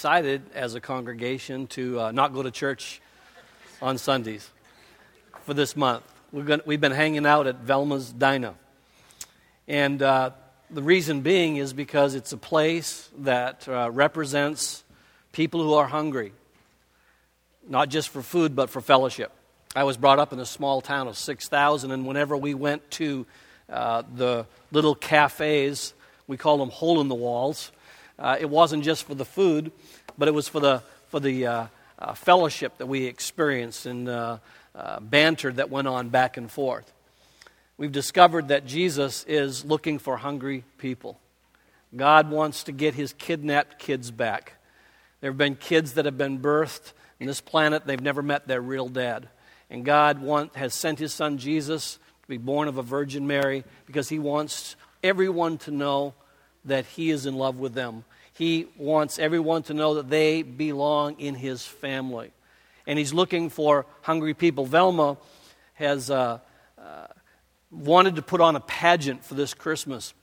decided as a congregation to not go to church on Sundays for this month. We've been hanging out at Velma's Diner. And the reason being is because it's a place that represents people who are hungry, not just for food, but for fellowship. I was brought up in a small town of 6,000, and whenever we went to the little cafes, we call them hole-in-the-walls, it wasn't just for the food, but it was for the fellowship that we experienced and banter that went on back and forth. We've discovered that Jesus is looking for hungry people. God wants to get his kidnapped kids back. There have been kids that have been birthed on this planet, they've never met their real dad. And God has sent his son Jesus to be born of a Virgin Mary because he wants everyone to know that he is in love with them. He wants everyone to know that they belong in his family. And he's looking for hungry people. Velma has wanted to put on a pageant for this Christmas.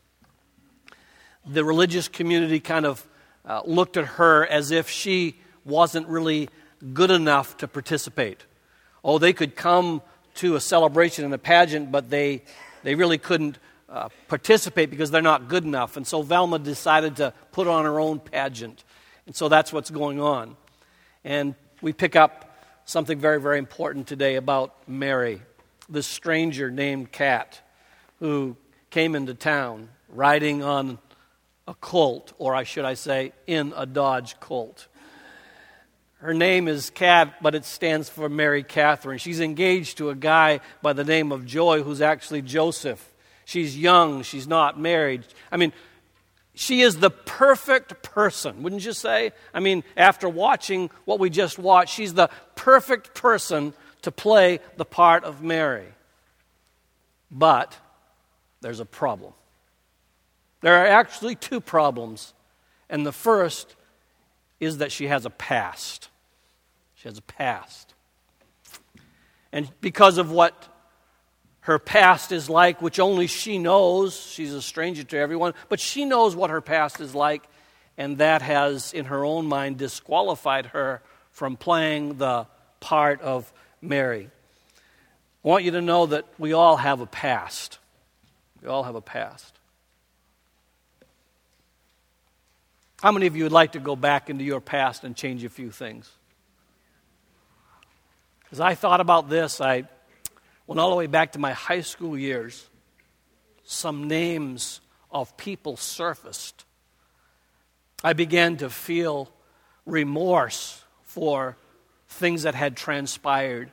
The religious community kind of looked at her as if she wasn't really good enough to participate. Oh, they could come to a celebration and a pageant, but they really couldn't participate because they're not good enough. And so Velma decided to put on her own pageant. And so that's what's going on. And we pick up something very, very important today about Mary, this stranger named Kat, who came into town riding on a colt, or should I say, in a Dodge Colt. Her name is Kat, but it stands for Mary Catherine. She's engaged to a guy by the name of Joy, who's actually Joseph. She's young. She's not married. I mean, she is the perfect person, wouldn't you say? I mean, after watching what we just watched, she's the perfect person to play the part of Mary. But there's a problem. There are actually two problems. And the first is that she has a past. She has a past. And because of what her past is like, which only she knows, she's a stranger to everyone, but she knows what her past is like, and that has, in her own mind, disqualified her from playing the part of Mary. I want you to know that we all have a past. We all have a past. How many of you would like to go back into your past and change a few things? As I thought about this, I went all the way back to my high school years. Some names of people surfaced. I began to feel remorse for things that had transpired.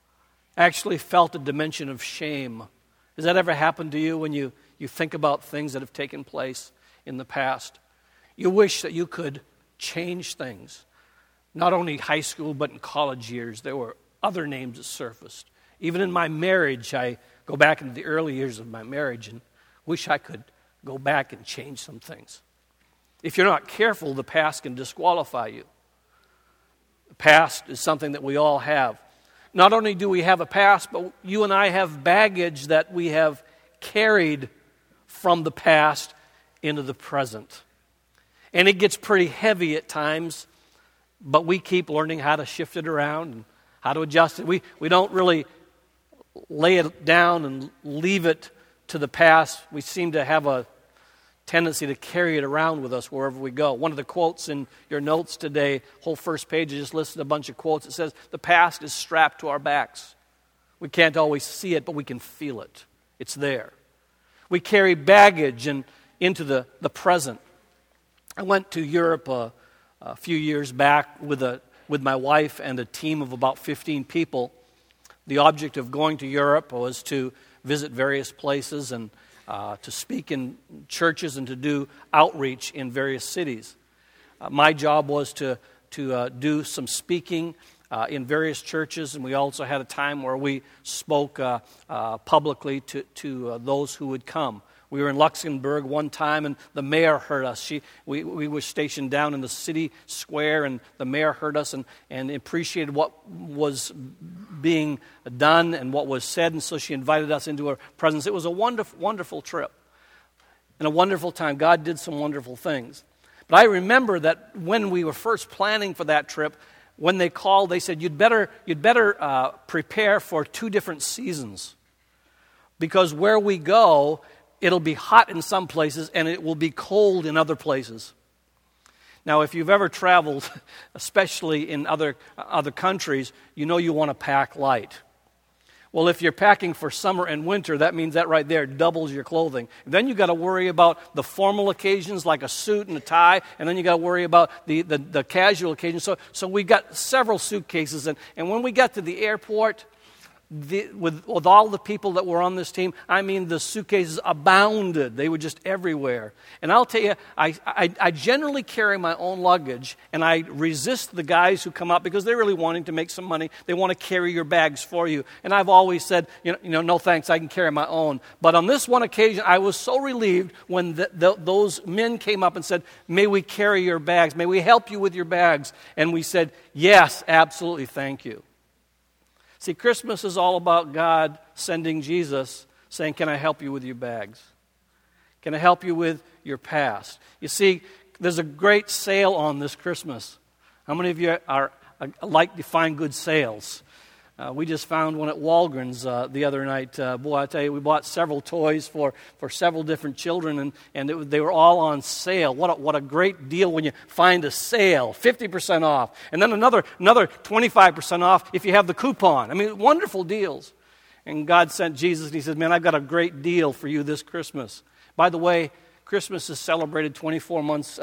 I actually felt a dimension of shame. Has that ever happened to you when you think about things that have taken place in the past? You wish that you could change things. Not only high school, but in college years, there were other names that surfaced. Even in my marriage, I go back into the early years of my marriage and wish I could go back and change some things. If you're not careful, the past can disqualify you. The past is something that we all have. Not only do we have a past, but you and I have baggage that we have carried from the past into the present. And it gets pretty heavy at times, but we keep learning how to shift it around and how to adjust it. We don't really lay it down and leave it to the past. We seem to have a tendency to carry it around with us wherever we go. One of the quotes in your notes today, whole first page, I just listed a bunch of quotes. It says, the past is strapped to our backs. We can't always see it, but we can feel it. It's there. We carry baggage into the present. I went to Europe a few years back with my wife and a team of about 15 people. The object of going to Europe was to visit various places and to speak in churches and to do outreach in various cities. My job was to do some speaking in various churches, and we also had a time where we spoke publicly to those who would come. We were in Luxembourg one time, and the mayor heard us. We were stationed down in the city square, and the mayor heard us and appreciated what was being done and what was said, and so she invited us into her presence. It was a wonderful, wonderful trip and a wonderful time. God did some wonderful things. But I remember that when we were first planning for that trip, when they called, they said, you'd better prepare for 2 different seasons. Because where we go, it'll be hot in some places and it will be cold in other places. Now, if you've ever traveled, especially in other countries, you know you want to pack light. Well, if you're packing for summer and winter, that means that right there doubles your clothing. Then you got to worry about the formal occasions like a suit and a tie, and then you got to worry about the casual occasions. So we got several suitcases, and when we got to the airport, with all the people that were on this team, I mean, the suitcases abounded. They were just everywhere. And I'll tell you, I generally carry my own luggage, and I resist the guys who come up because they're really wanting to make some money. They want to carry your bags for you. And I've always said, no thanks, I can carry my own. But on this one occasion, I was so relieved when those men came up and said, may we carry your bags? May we help you with your bags? And we said, yes, absolutely, thank you. See, Christmas is all about God sending Jesus, saying, can I help you with your bags? Can I help you with your past? You see, there's a great sale on this Christmas. How many of you like to find good sales? We just found one at Walgreens the other night. Boy, I tell you, we bought several toys for several different children, and they were all on sale. What a great deal when you find a sale, 50% off, and then another 25% off if you have the coupon. I mean, wonderful deals. And God sent Jesus, and He said, man, I've got a great deal for you this Christmas. By the way, Christmas is celebrated 12 months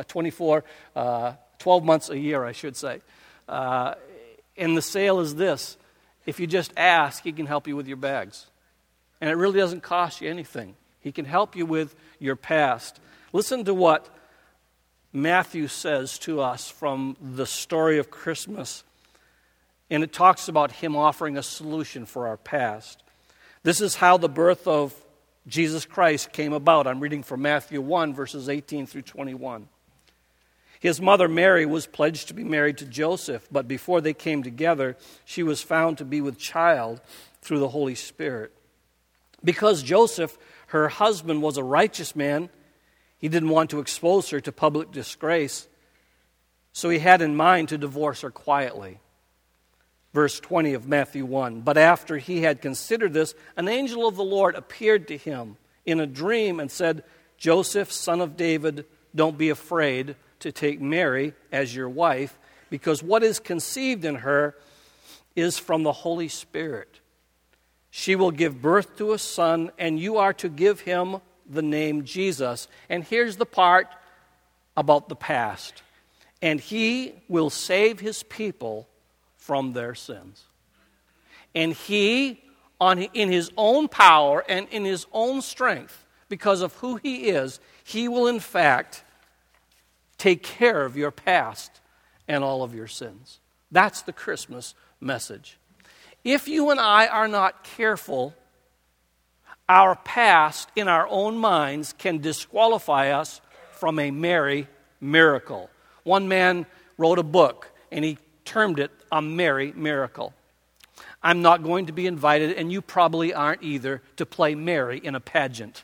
a year, I should say. And the sale is this. If you just ask, He can help you with your bags. And it really doesn't cost you anything. He can help you with your past. Listen to what Matthew says to us from the story of Christmas. And it talks about Him offering a solution for our past. This is how the birth of Jesus Christ came about. I'm reading from Matthew 1, verses 18 through 21. His mother Mary was pledged to be married to Joseph, but before they came together, she was found to be with child through the Holy Spirit. Because Joseph, her husband, was a righteous man, he didn't want to expose her to public disgrace, so he had in mind to divorce her quietly. Verse 20 of Matthew 1, but after he had considered this, an angel of the Lord appeared to him in a dream and said, Joseph, son of David, don't be afraid to take Mary as your wife, because what is conceived in her is from the Holy Spirit. She will give birth to a son, and you are to give him the name Jesus. And here's the part about the past. And he will save his people from their sins. And he, in his own power and in his own strength, because of who he is, he will in fact take care of your past and all of your sins. That's the Christmas message. If you and I are not careful, our past in our own minds can disqualify us from a Mary miracle. One man wrote a book and he termed it a Mary miracle. I'm not going to be invited, and you probably aren't either, to play Mary in a pageant.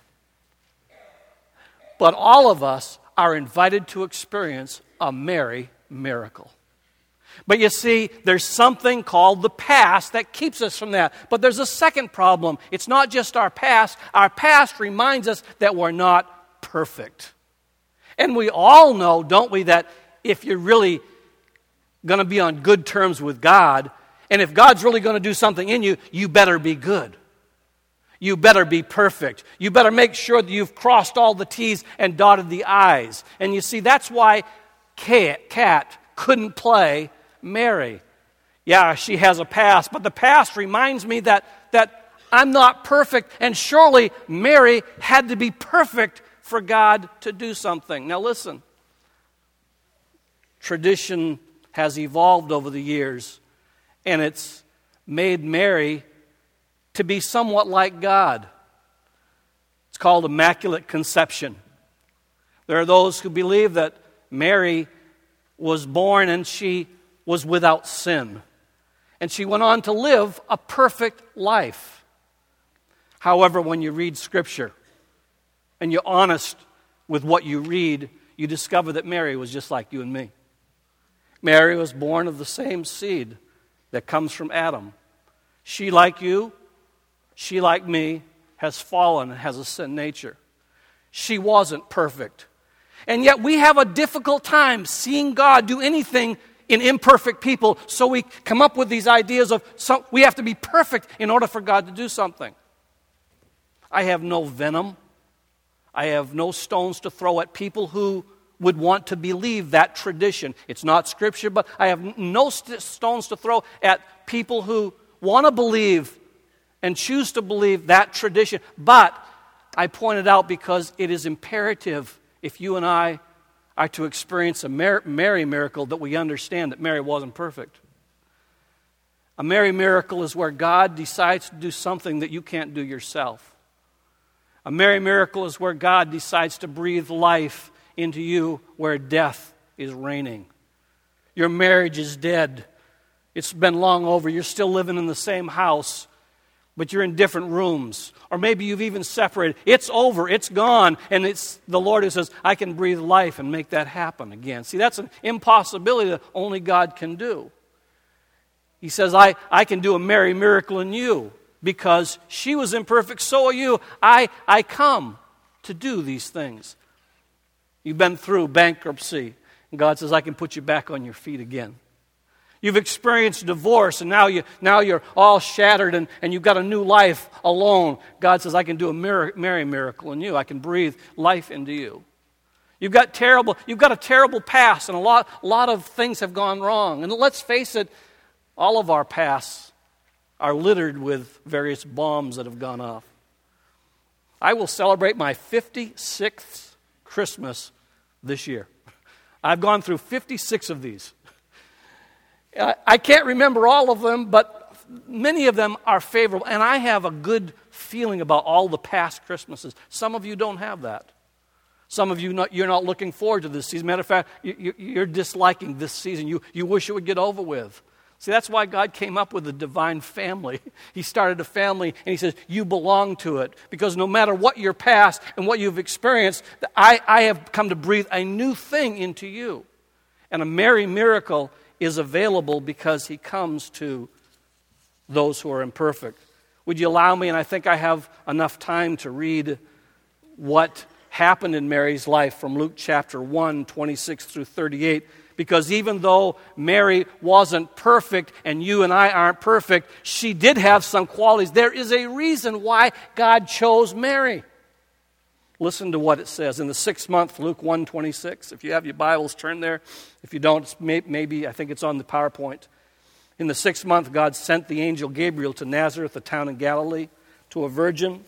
But all of us are invited to experience a Mary miracle. But you see, there's something called the past that keeps us from that. But there's a second problem. It's not just our past. Our past reminds us that we're not perfect. And we all know, don't we, that if you're really going to be on good terms with God, and if God's really going to do something in you, you better be good. You better be perfect. You better make sure that you've crossed all the T's and dotted the I's. And you see, that's why Kat couldn't play Mary. Yeah, she has a past, but the past reminds me that I'm not perfect, and surely Mary had to be perfect for God to do something. Now listen, tradition has evolved over the years, and it's made Mary to be somewhat like God. It's called Immaculate Conception. There are those who believe that Mary was born and she was without sin. And she went on to live a perfect life. However, when you read Scripture and you're honest with what you read, you discover that Mary was just like you and me. Mary was born of the same seed that comes from Adam. She, like you, she, like me, has fallen and has a sin nature. She wasn't perfect. And yet we have a difficult time seeing God do anything in imperfect people, so we come up with these ideas of we have to be perfect in order for God to do something. I have no venom. I have no stones to throw at people who would want to believe that tradition. It's not Scripture, but I have no stones to throw at people who want to believe and choose to believe that tradition. But I point it out because it is imperative, if you and I are to experience a Mary miracle, that we understand that Mary wasn't perfect. A Mary miracle is where God decides to do something that you can't do yourself. A Mary miracle is where God decides to breathe life into you where death is reigning. Your marriage is dead. It's been long over. You're still living in the same house, but you're in different rooms. Or maybe you've even separated. It's over. It's gone. And it's the Lord who says, I can breathe life and make that happen again. See, that's an impossibility that only God can do. He says, I can do a Mary miracle in you. Because she was imperfect, so are you. I come to do these things. You've been through bankruptcy, and God says, I can put you back on your feet again. You've experienced divorce, and now you're all shattered, and you've got a new life alone. God says, I can do a Mary miracle in you. I can breathe life into you. You've got a terrible past, and a lot of things have gone wrong. And let's face it, all of our pasts are littered with various bombs that have gone off. I will celebrate my 56th Christmas this year. I've gone through 56 of these. I can't remember all of them, but many of them are favorable. And I have a good feeling about all the past Christmases. Some of you don't have that. Some of you, you're not looking forward to this season. Matter of fact, you're disliking this season. You wish it would get over with. See, that's why God came up with the divine family. He started a family, and He says, you belong to it. Because no matter what your past and what you've experienced, I have come to breathe a new thing into you. And a Mary miracle is available because He comes to those who are imperfect. Would you allow me, and I think I have enough time to read what happened in Mary's life from Luke chapter 1, 26 through 38. Because even though Mary wasn't perfect and you and I aren't perfect, she did have some qualities. There is a reason why God chose Mary. Listen to what it says. In the 6th month, Luke 1:26. If you have your Bibles, turn there. If you don't, maybe I think it's on the PowerPoint. In the 6th month, God sent the angel Gabriel to Nazareth, a town in Galilee, to a virgin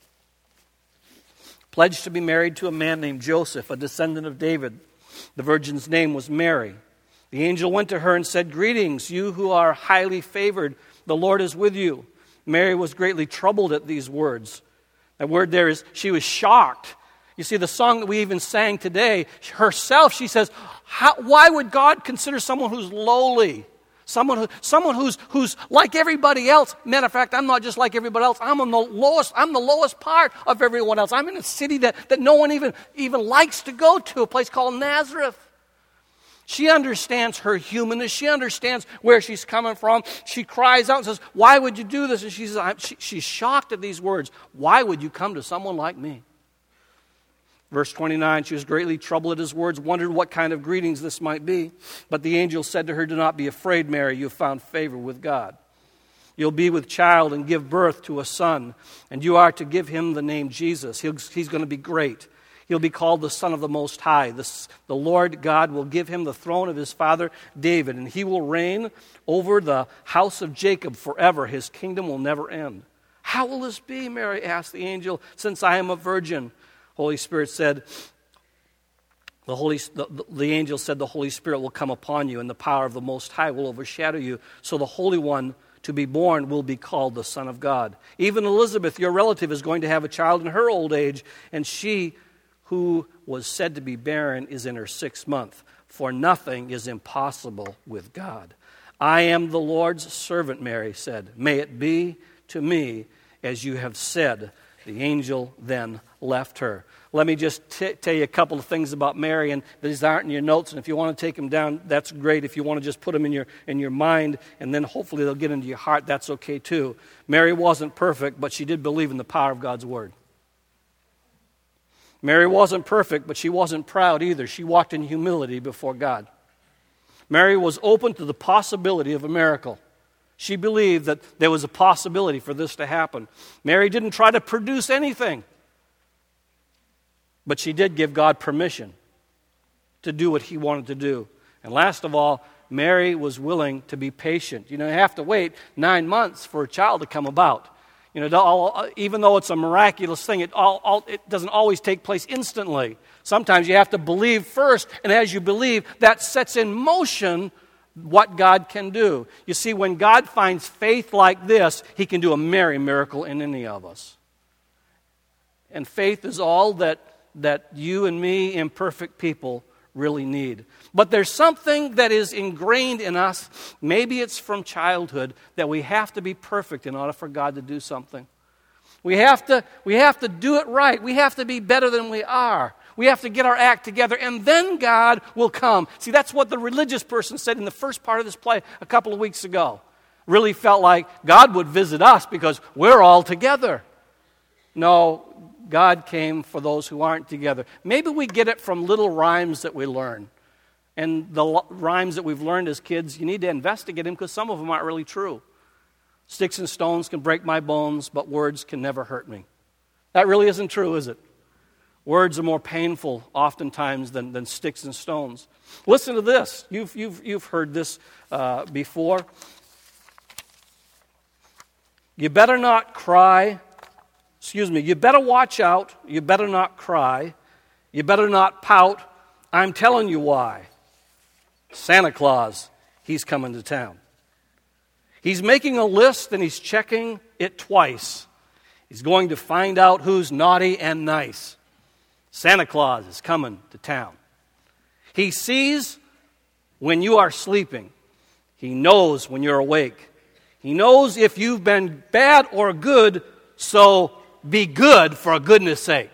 pledged to be married to a man named Joseph, a descendant of David. The virgin's name was Mary. The angel went to her and said, greetings, you who are highly favored. The Lord is with you. Mary was greatly troubled at these words. That word there is, she was shocked. You see, the song that we even sang today, herself, she says, why would God consider someone who's lowly? Someone who's like everybody else. Matter of fact, I'm not just like everybody else. I'm the lowest part of everyone else. I'm in a city that no one even likes to go to, a place called Nazareth. She understands her humanness. She understands where she's coming from. She cries out and says, why would you do this? And she's shocked at these words. Why would you come to someone like me? Verse 29, she was greatly troubled at his words, wondered what kind of greetings this might be. But the angel said to her, do not be afraid, Mary, you have found favor with God. You'll be with child and give birth to a son, and you are to give him the name Jesus. He's going to be great. He'll be called the Son of the Most High. The Lord God will give him the throne of his father David, and he will reign over the house of Jacob forever. His kingdom will never end. How will this be, Mary asked the angel, since I am a virgin? Holy Spirit said, the angel said, the Holy Spirit will come upon you, and the power of the Most High will overshadow you. So the Holy One to be born will be called the Son of God. Even Elizabeth, your relative, is going to have a child in her old age, and she who was said to be barren is in her 6th month, for nothing is impossible with God. I am the Lord's servant, Mary said. May it be to me as you have said. The angel then left her. Let me just tell you a couple of things about Mary, and these aren't in your notes, and if you want to take them down, that's great. If you want to just put them in your mind, and then hopefully they'll get into your heart, that's okay too. Mary wasn't perfect, but she did believe in the power of God's Word. Mary wasn't perfect, but she wasn't proud either. She walked in humility before God. Mary was open to the possibility of a miracle. She believed that there was a possibility for this to happen. Mary didn't try to produce anything, but she did give God permission to do what he wanted to do. And last of all, Mary was willing to be patient. You have to wait 9 months for a child to come about. Even though it's a miraculous thing, it doesn't always take place instantly. Sometimes you have to believe first, and as you believe, that sets in motion what God can do. You see, when God finds faith like this, he can do a miracle in any of us. And faith is all that you and me, imperfect people, really need. But there's something that is ingrained in us, maybe it's from childhood, that we have to be perfect in order for God to do something. We have to do it right. We have to be better than we are. We have to get our act together, and then God will come. See, that's what the religious person said in the first part of this play a couple of weeks ago. Really felt like God would visit us because we're all together. No, God came for those who aren't together. Maybe we get it from little rhymes that we learn. And the rhymes that we've learned as kids, you need to investigate them because some of them aren't really true. Sticks and stones can break my bones, but words can never hurt me. That really isn't true, is it? Words are more painful oftentimes than sticks and stones. Listen to this. You've heard this before. You better not cry. You better watch out. You better not cry. You better not pout. I'm telling you why. Santa Claus, he's coming to town. He's making a list and he's checking it twice. He's going to find out who's naughty and nice. Santa Claus is coming to town. He sees when you are sleeping. He knows when you're awake. He knows if you've been bad or good, so be good for goodness sake.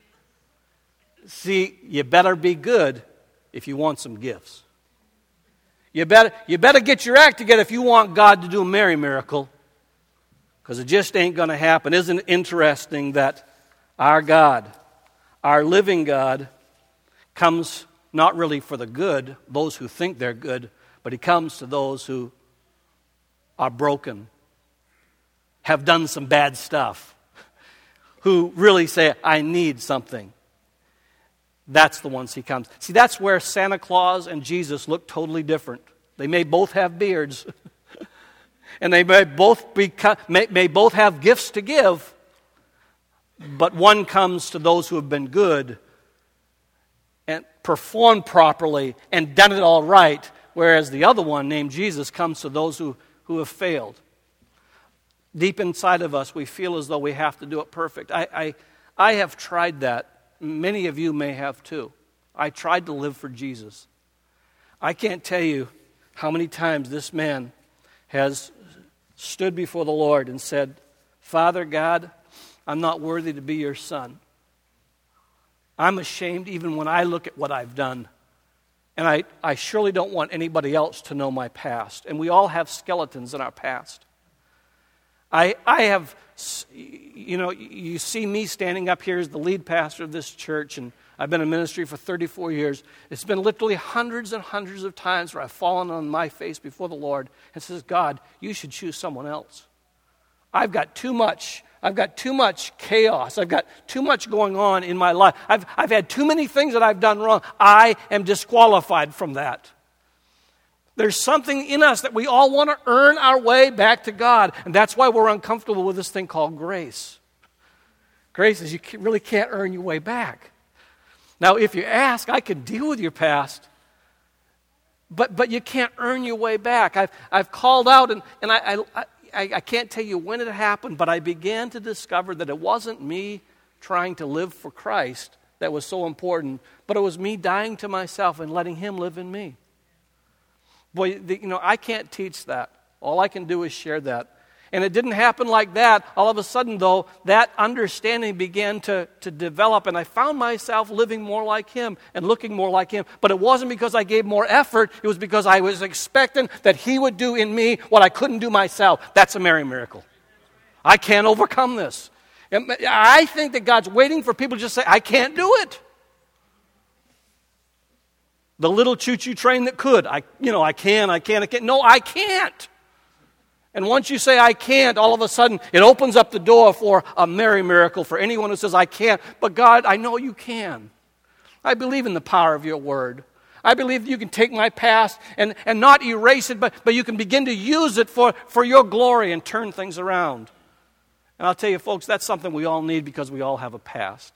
See, you better be good if you want some gifts. You better get your act together if you want God to do a miracle, because it just ain't going to happen. Isn't it interesting that our God, our living God, comes not really for the good, those who think they're good, but he comes to those who are broken, have done some bad stuff, who really say, I need something. That's the ones he comes. See, that's where Santa Claus and Jesus look totally different. They may both have beards, and they may both have gifts to give, but one comes to those who have been good and performed properly and done it all right, whereas the other one, named Jesus, comes to those who have failed. Deep inside of us, we feel as though we have to do it perfect. I have tried that. Many of you may have too. I tried to live for Jesus. I can't tell you how many times this man has stood before the Lord and said, Father God, I'm not worthy to be your son. I'm ashamed even when I look at what I've done. And I surely don't want anybody else to know my past. And we all have skeletons in our past. I have, you see me standing up here as the lead pastor of this church, and I've been in ministry for 34 years. It's been literally hundreds and hundreds of times where I've fallen on my face before the Lord and says, God, you should choose someone else. I've got too much chaos. I've got too much going on in my life. I've had too many things that I've done wrong. I am disqualified from that. There's something in us that we all want to earn our way back to God. And that's why we're uncomfortable with this thing called grace. Grace is you really can't earn your way back. Now, if you ask, I can deal with your past. But you can't earn your way back. I've called out, and I can't tell you when it happened, but I began to discover that it wasn't me trying to live for Christ that was so important, but it was me dying to myself and letting him live in me. Boy, I can't teach that. All I can do is share that. And it didn't happen like that. All of a sudden, though, that understanding began to develop, and I found myself living more like Him and looking more like Him. But it wasn't because I gave more effort. It was because I was expecting that He would do in me what I couldn't do myself. That's a Mary miracle. I can't overcome this. I think that God's waiting for people to just say, I can't do it. The little choo-choo train that could. I can't. No, I can't. And once you say, I can't, all of a sudden, it opens up the door for a Mary miracle for anyone who says, I can't. But God, I know you can. I believe in the power of your word. I believe that you can take my past and not erase it, but you can begin to use it for your glory and turn things around. And I'll tell you, folks, that's something we all need because we all have a past.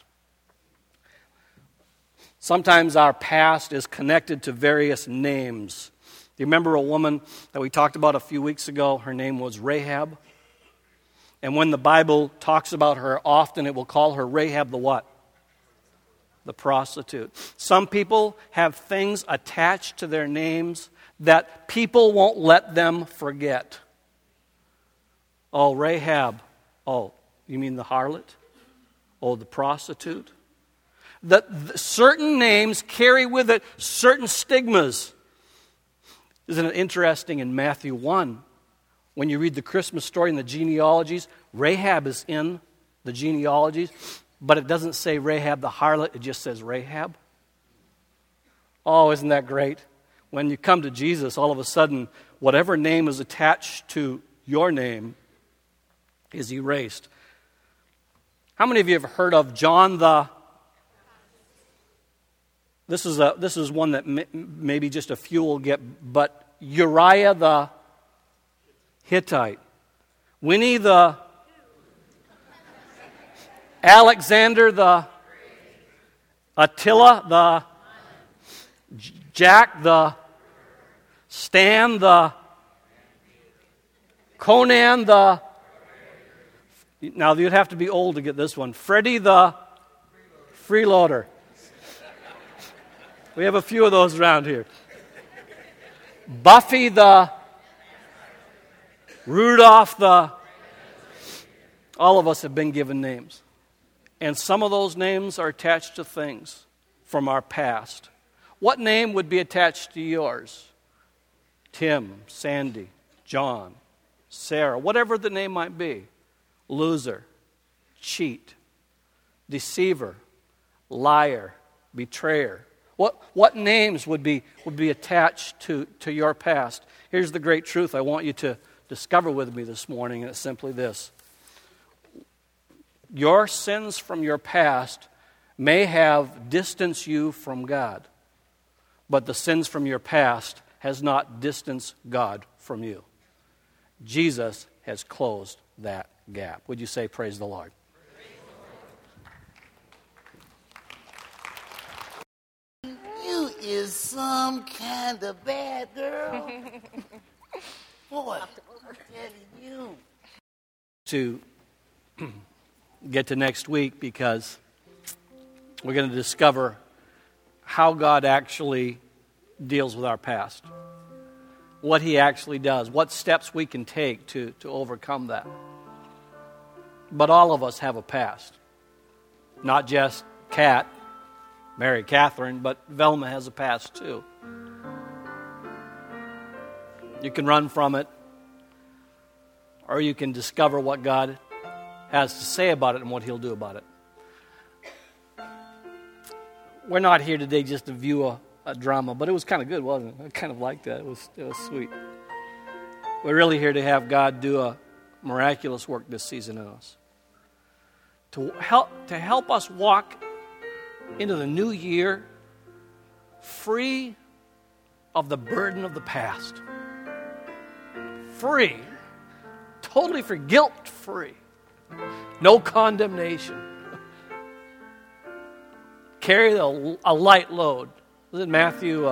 Sometimes our past is connected to various names. Do you remember a woman that we talked about a few weeks ago? Her name was Rahab. And when the Bible talks about her, often it will call her Rahab the what? The prostitute. Some people have things attached to their names that people won't let them forget. Oh, Rahab. Oh, you mean the harlot? Oh, the prostitute? The certain names carry with it certain stigmas. Isn't it interesting in Matthew 1, when you read the Christmas story and the genealogies, Rahab is in the genealogies, but it doesn't say Rahab the harlot, it just says Rahab. Oh, isn't that great? When you come to Jesus, all of a sudden, whatever name is attached to your name is erased. How many of you have heard of John the... This is one that maybe just a few will get, but Uriah the Hittite, Winnie the, Alexander the, Attila the, Jack the, Stan the, Conan the, now you'd have to be old to get this one, Freddie the freeloader. We have a few of those around here. Buffy the, Rudolph the, all of us have been given names. And some of those names are attached to things from our past. What name would be attached to yours? Tim, Sandy, John, Sarah, whatever the name might be. Loser, cheat, deceiver, liar, betrayer. What names would be attached to your past? Here's the great truth I want you to discover with me this morning, and it's simply this. Your sins from your past may have distanced you from God, but the sins from your past has not distanced God from you. Jesus has closed that gap. Would you say, praise the Lord? Is some kind of bad girl. Boy, I'm telling you. To get to next week, because we're going to discover how God actually deals with our past. What He actually does. What steps we can take to overcome that. But all of us have a past. Not just Kat, Mary Catherine, but Velma has a past too. You can run from it, or you can discover what God has to say about it and what He'll do about it. We're not here today just to view a drama, but it was kind of good, wasn't it? I kind of liked that. It was sweet. We're really here to have God do a miraculous work this season in us. To help us walk into the new year free of the burden of the past. Free. Totally free. Guilt-free. No condemnation. Carry a light load. Is it Matthew?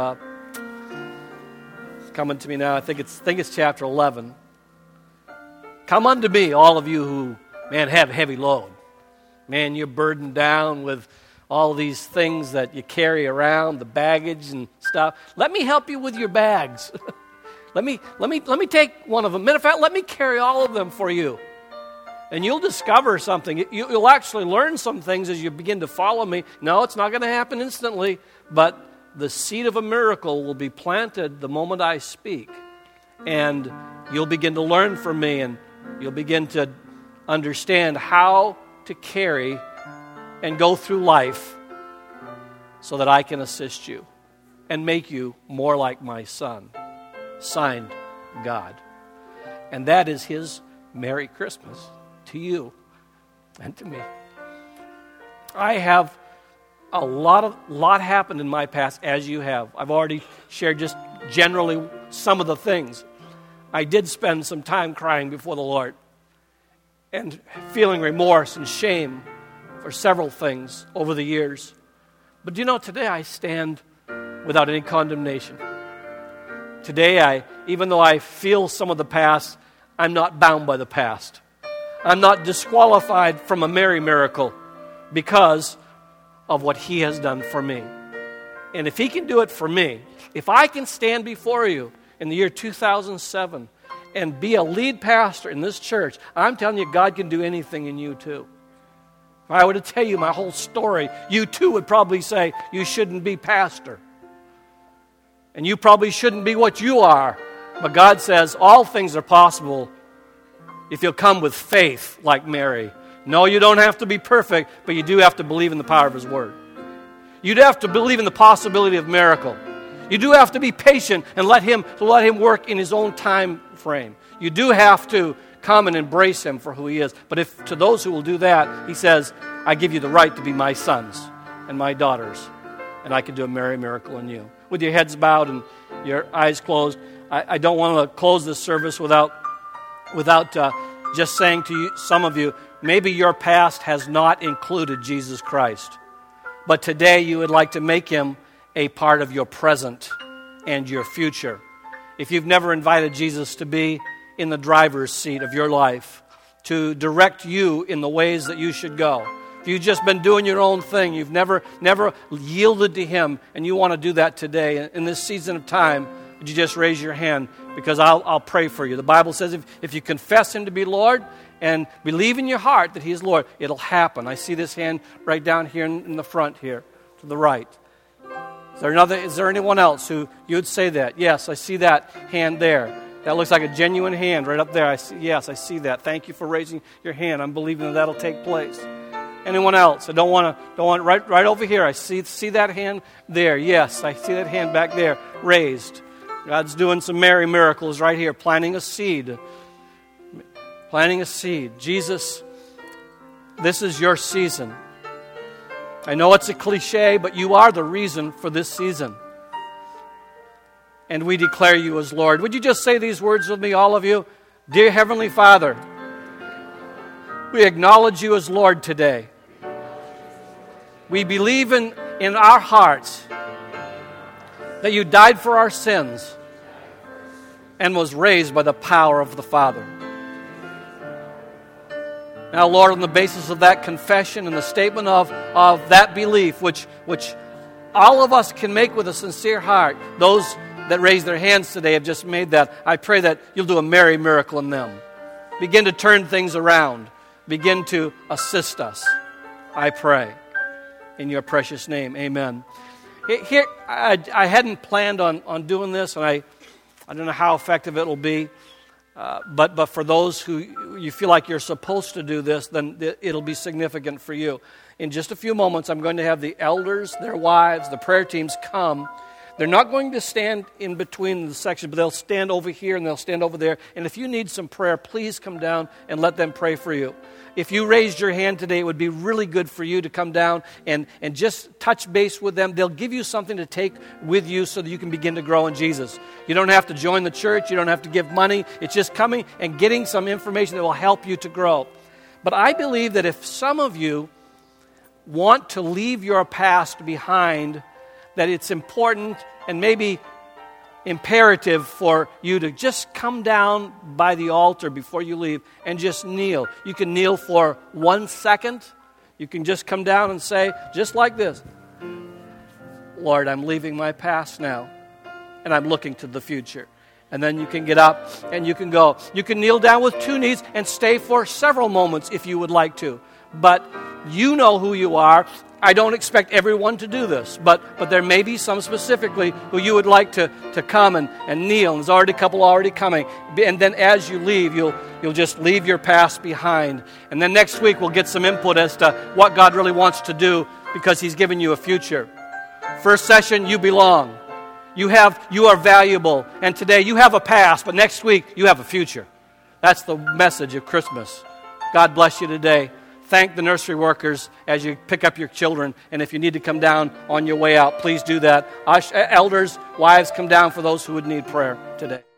It's coming to me now. I think it's chapter 11. Come unto me, all of you who, have heavy load. Man, you're burdened down with all these things that you carry around, the baggage and stuff. Let me help you with your bags. Let me take one of them. Matter of fact, let me carry all of them for you. And you'll discover something. You'll actually learn some things as you begin to follow me. No, it's not going to happen instantly, but the seed of a miracle will be planted the moment I speak. And you'll begin to learn from me, and you'll begin to understand how to carry and go through life so that I can assist you and make you more like my Son. Signed, God. And that is His Merry Christmas to you and to me. I have a lot happened in my past, as you have. I've already shared just generally some of the things. I did spend some time crying before the Lord and feeling remorse and shame for several things over the years. But do you know, today I stand without any condemnation. Today, even though I feel some of the past, I'm not bound by the past. I'm not disqualified from a merry miracle because of what He has done for me. And if He can do it for me, if I can stand before you in the year 2007 and be a lead pastor in this church, I'm telling you, God can do anything in you too. If I were to tell you my whole story, you too would probably say, you shouldn't be pastor. And you probably shouldn't be what you are. But God says all things are possible if you'll come with faith like Mary. No, you don't have to be perfect, but you do have to believe in the power of His Word. You do have to believe in the possibility of miracle. You do have to be patient and let Him work in His own time frame. You do have to come and embrace Him for who He is. But if to those who will do that, He says, I give you the right to be my sons and my daughters, and I can do a merry miracle in you. With your heads bowed and your eyes closed, I don't want to close this service without just saying to you, some of you, maybe your past has not included Jesus Christ. But today you would like to make Him a part of your present and your future. If you've never invited Jesus to be in the driver's seat of your life, to direct you in the ways that you should go, if you've just been doing your own thing, you've never yielded to Him, and you want to do that today, in this season of time, would you just raise your hand? Because I'll pray for you. The Bible says if you confess Him to be Lord and believe in your heart that He is Lord, it'll happen. I see this hand right down here in the front here, to the right. Is there anyone else who you would say that? Yes, I see that hand there. That looks like a genuine hand right up there. Yes, I see that. Thank you for raising your hand. I'm believing that'll take place. Anyone else? I don't want right over here. I see that hand there. Yes, I see that hand back there raised. God's doing some merry miracles right here, planting a seed. Planting a seed. Jesus, this is your season. I know it's a cliche, but you are the reason for this season. And we declare you as Lord. Would you just say these words with me, all of you? Dear Heavenly Father, we acknowledge you as Lord today. We believe in our hearts that you died for our sins and was raised by the power of the Father. Now, Lord, on the basis of that confession and the statement of that belief, which all of us can make with a sincere heart, those that raised their hands today have just made that. I pray that you'll do a merry miracle in them. Begin to turn things around. Begin to assist us. I pray. In your precious name, amen. Here, I hadn't planned on doing this, and I don't know how effective it will be. But for those who you feel like you're supposed to do this, then it'll be significant for you. In just a few moments, I'm going to have the elders, their wives, the prayer teams come. They're not going to stand in between the sections, but they'll stand over here and they'll stand over there. And if you need some prayer, please come down and let them pray for you. If you raised your hand today, it would be really good for you to come down and just touch base with them. They'll give you something to take with you so that you can begin to grow in Jesus. You don't have to join the church. You don't have to give money. It's just coming and getting some information that will help you to grow. But I believe that if some of you want to leave your past behind, that it's important and maybe imperative for you to just come down by the altar before you leave and just kneel. You can kneel for 1 second. You can just come down and say, just like this, Lord, I'm leaving my past now, and I'm looking to the future. And then you can get up and you can go. You can kneel down with 2 knees and stay for several moments if you would like to. But you know who you are. I don't expect everyone to do this, but there may be some specifically who you would like to come and kneel. And there's already a couple already coming. And then as you leave, you'll just leave your past behind. And then next week we'll get some input as to what God really wants to do because He's given you a future. First session, you belong. You are valuable. And today you have a past, but next week you have a future. That's the message of Christmas. God bless you today. Thank the nursery workers as you pick up your children. And if you need to come down on your way out, please do that. Elders, wives, come down for those who would need prayer today.